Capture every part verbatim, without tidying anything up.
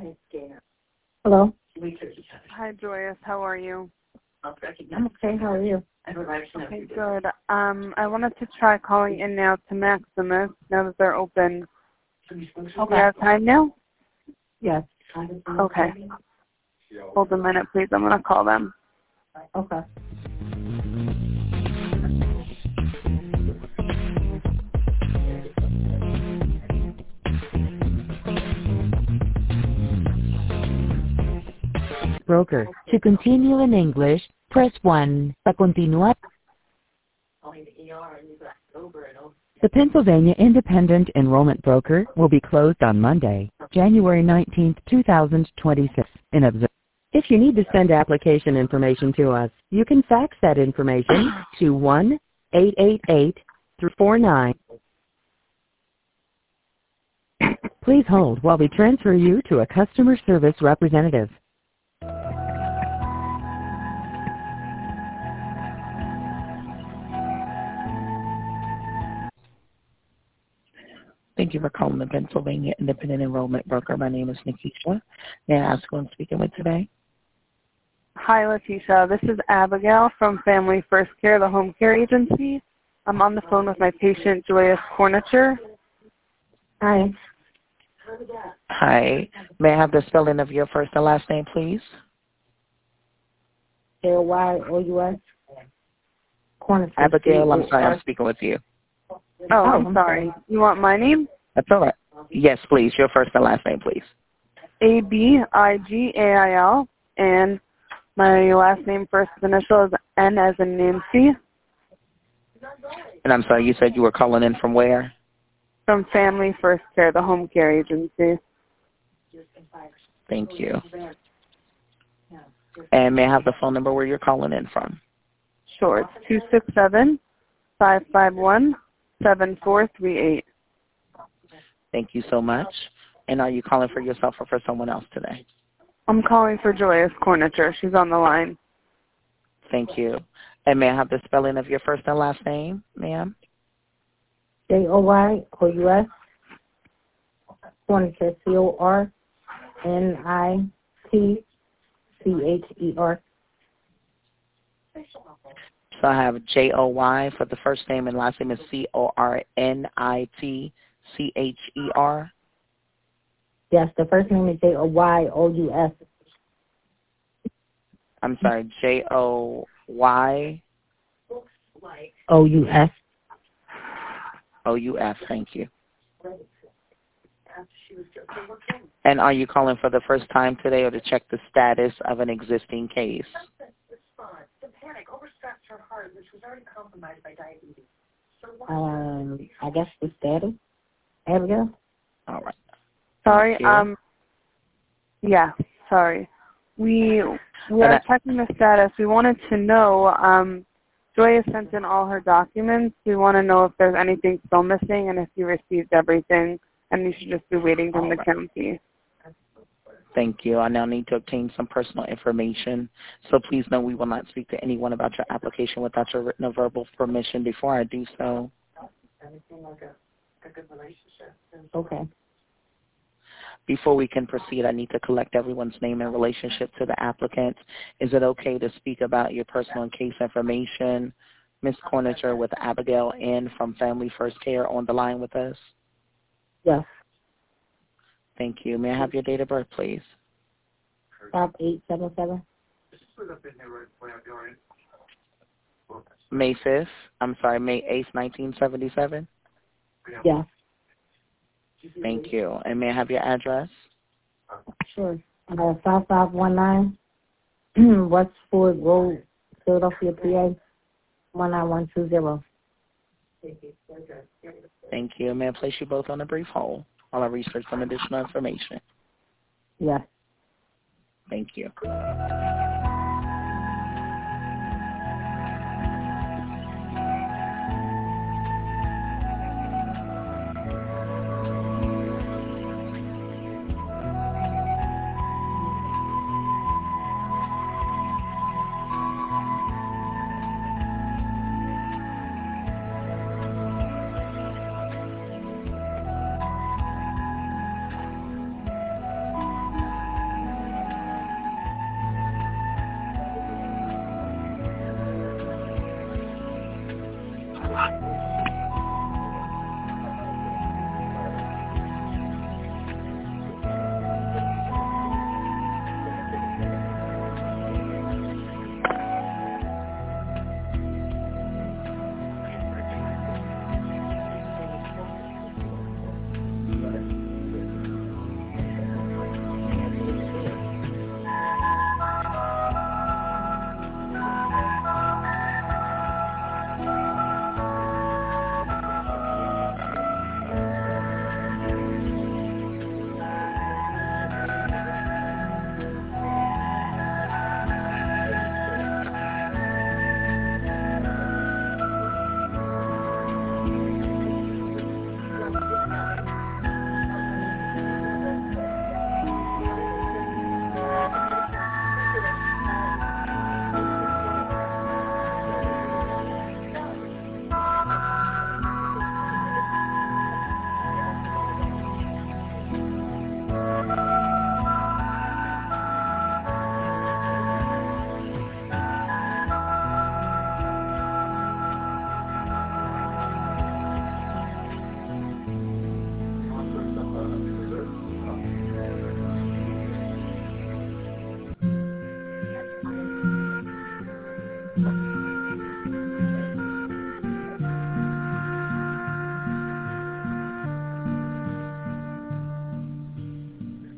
Hello. Hi, Joyous. How are you? I'm okay. How are you? Okay, good. Um, I wanted to try calling in now to Maximus now that they're open. Okay. Do you have time now? Yes. Okay. Hold a minute, please. I'm going to call them. Okay. Broker. To continue in English, press one. Para continuar. The Pennsylvania Independent Enrollment Broker will be closed on Monday, January nineteenth, two thousand twenty-six. In observ- If you need to send application information to us, you can fax that information to one eight eight eight, three four nine. Please hold while we transfer you to a customer service representative. Thank you for calling the Pennsylvania Independent Enrollment Broker. My name is Nikisha. May I ask who I'm speaking with today? Hi, Letitia. This is Abigail from Family First Care, the home care agency. I'm on the phone with my patient, Joyous Cornicher. Hi. Hi. May I have the spelling of your first and last name, please? L Y O U S. Cornicher. Abigail, I'm sorry, I'm speaking with you. Oh, I'm sorry. You want my name? That's all right. Yes, please. Your first and last name, please. A B I G A I L, and my last name first initial is N as in Nancy. And I'm sorry, you said you were calling in from where? From Family First Care, the home care agency. Thank you. And may I have the phone number where you're calling in from? Sure. It's two six seven, five five one, seven four three eight. Thank you so much. And are you calling for yourself or for someone else today? I'm calling for Joyous Cornicher. She's on the line. Thank you. And may I have the spelling of your first and last name, ma'am? J O Y O U S. Cornicher. C O R N I T C H E R. So I have J O Y for the first name and last name is C O R N I T C H E R. Yes, the first name is J O Y O U S. I'm sorry, J O Y O U S. O U F. Thank you. And are you calling for the first time today or to check the status of an existing case? Um, I guess the status. Abigail? All right. Sorry. Um. Yeah. Sorry. We we are checking the status. We wanted to know. Um, Joy has sent in all her documents. We want to know if there's anything still missing and if you received everything, and you should just be waiting from the county. Thank you. I now need to obtain some personal information. So please know we will not speak to anyone about your application without your written or verbal permission. Before I do so. Okay. Before we can proceed, I need to collect everyone's name in relationship to the applicant. Is it okay to speak about your personal and case information? Miz Cornicher with Abigail N. from Family First Care on the line with us? Yes. Thank you. May I have your date of birth, please? Five eight seven seven. May fifth. I'm sorry, May eighth, nineteen seventy-seven? Yes. Thank you. And may I have your address? Sure. Uh, five five one nine Westford Road, Philadelphia, P A, one nine one two zero. Thank you. May I place you both on a brief hold while I research some additional information? Yes. Thank you.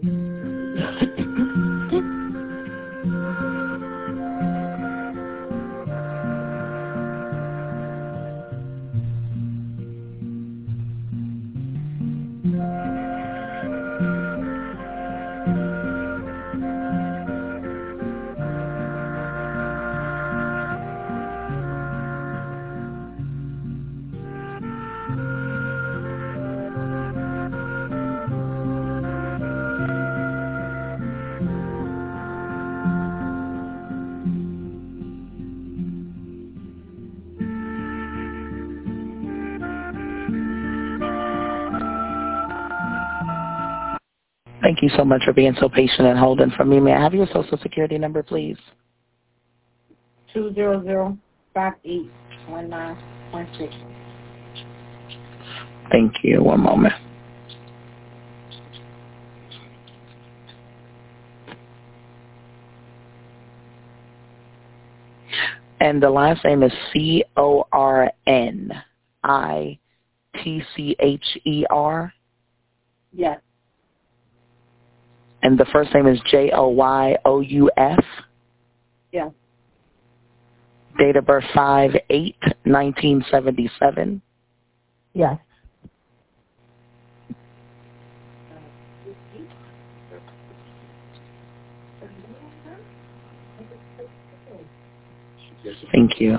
Thank you so much for being so patient and holding for me. May I have your social security number, please? Two zero zero five eight one nine one six. Thank you. One moment. And the last name is C O R N I T C H E R? Yes. And the first name is J O Y O U F? Yes. Date of birth five eight nineteen seventy-seven? Yes. Thank you.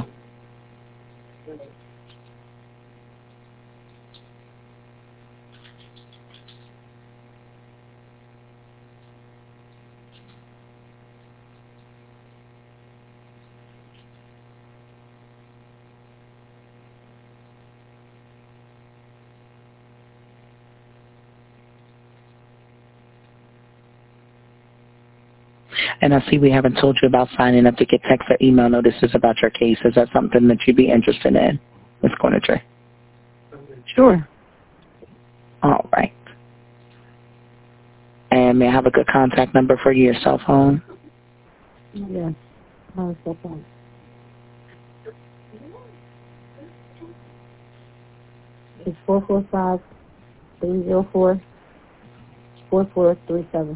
And I see we haven't told you about signing up to get text or email notices about your case. Is that something that you'd be interested in, Miz Corniger? Sure. All right. And may I have a good contact number for your cell phone? Yes. One second. It's four four five three zero four four four three seven.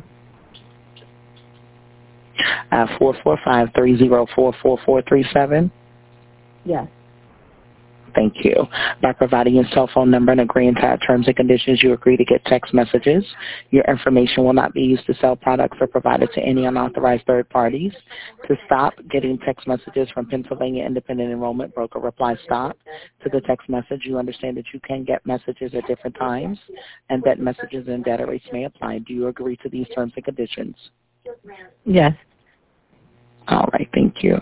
Uh, four four five three zero four four four three seven? Yes. Thank you. By providing your cell phone number and agreeing to our terms and conditions, you agree to get text messages. Your information will not be used to sell products or provided to any unauthorized third parties. To stop getting text messages from Pennsylvania Independent Enrollment Broker, reply STOP to the text message. You understand that you can get messages at different times and that messages and data rates may apply. Do you agree to these terms and conditions? Yes. All right. Thank you.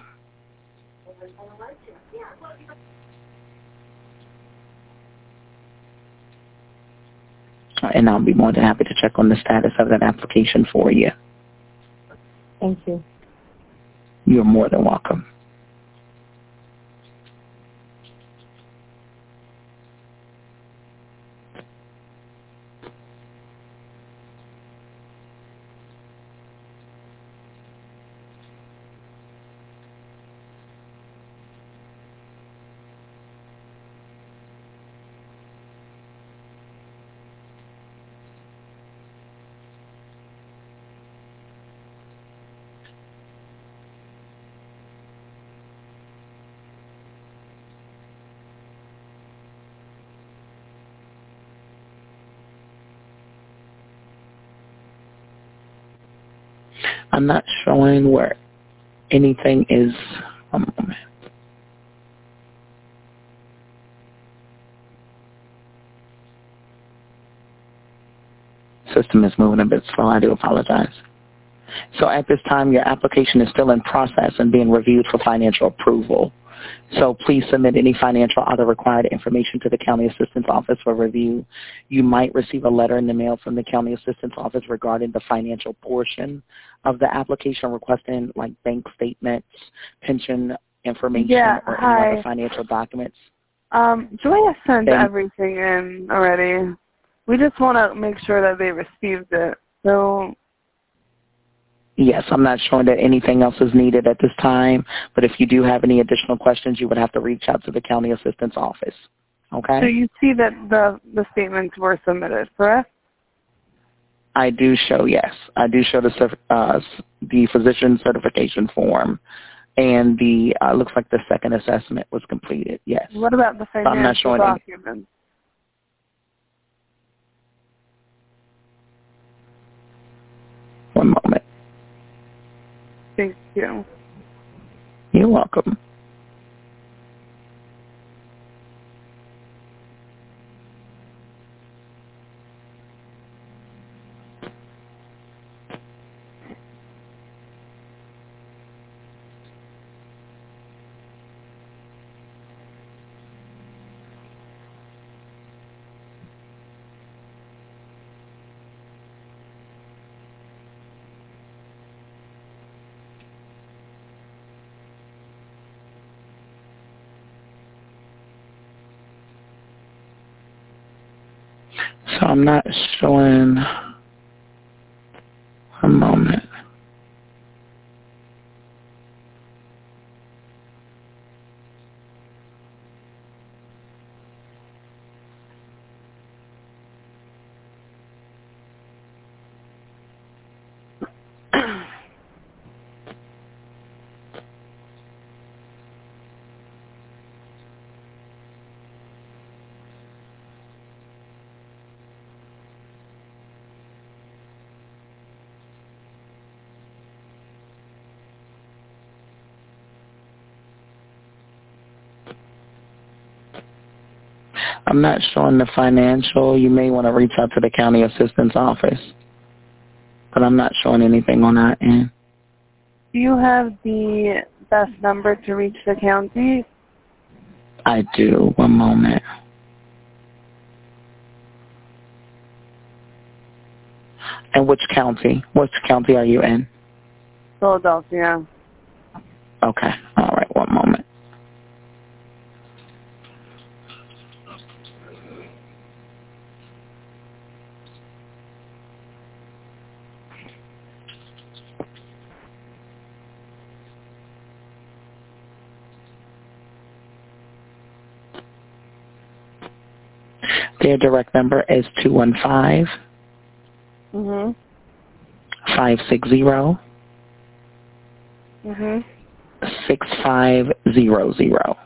And I'll be more than happy to check on the status of that application for you. Thank you. You're more than welcome. I'm not showing where anything is. One moment. System is moving a bit slow. I do apologize. So at this time, your application is still in process and being reviewed for financial approval. So please submit any financial or other required information to the County Assistance Office for review. You might receive a letter in the mail from the County Assistance Office regarding the financial portion of the application, requesting like bank statements, pension information, yeah, or hi. any other financial documents. Um, Joy has sent Then, everything in already. We just want to make sure that they received it. So yes, I'm not showing that anything else is needed at this time, but if you do have any additional questions, you would have to reach out to the County Assistance Office. Okay? So you see that the, the statements were submitted, correct? I do show, yes. I do show the cer- uh, the physician certification form, and the uh, looks like the second assessment was completed, yes. What about the So I'm not financial showing any. documents? One moment. Thank you. You're welcome. So I'm not showing. A moment. I'm not showing the financial. You may want to reach out to the county assistance office, but I'm not showing anything on that end. Do you have the best number to reach the county? I do. One moment. And which county? Which county are you in? Philadelphia. Okay. All right. One moment. Their direct number is two one five, Mm-hmm. five six zero, Mm-hmm. six five zero zero.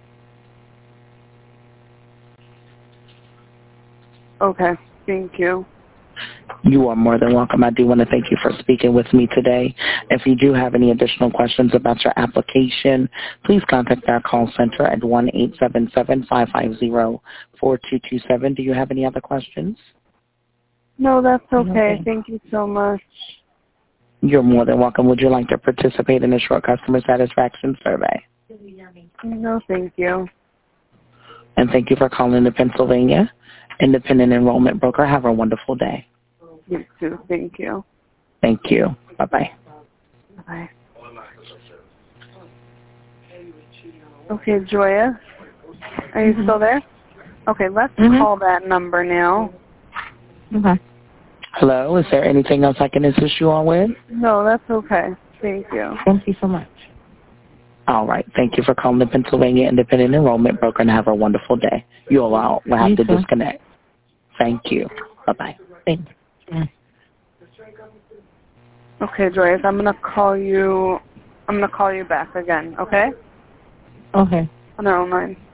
Okay. Thank you. You are more than welcome. I do want to thank you for speaking with me today. If you do have any additional questions about your application, please contact our call center at one eight seven seven, five five zero, four two two seven. Do you have any other questions? No, that's okay. Okay. Thank you so much. You're more than welcome. Would you like to participate in a short customer satisfaction survey? No, thank you. And thank you for calling the Pennsylvania Independent Enrollment Broker. Have a wonderful day. You too. Thank you. Thank you. Bye-bye. Bye. Okay, Joya, are you Mhm. still there? Okay, let's Mhm. call that number now. Okay. Hello, is there anything else I can assist you on with? No, that's okay. Thank you. Thank you so much. All right. Thank you for calling the Pennsylvania Independent Enrollment Broker, and have a wonderful day. You all will have You to too. disconnect. Thank you. Bye-bye. Thank you. Okay, Joyce, I'm gonna call you. I'm gonna call you back again. Okay? Okay. On our own line.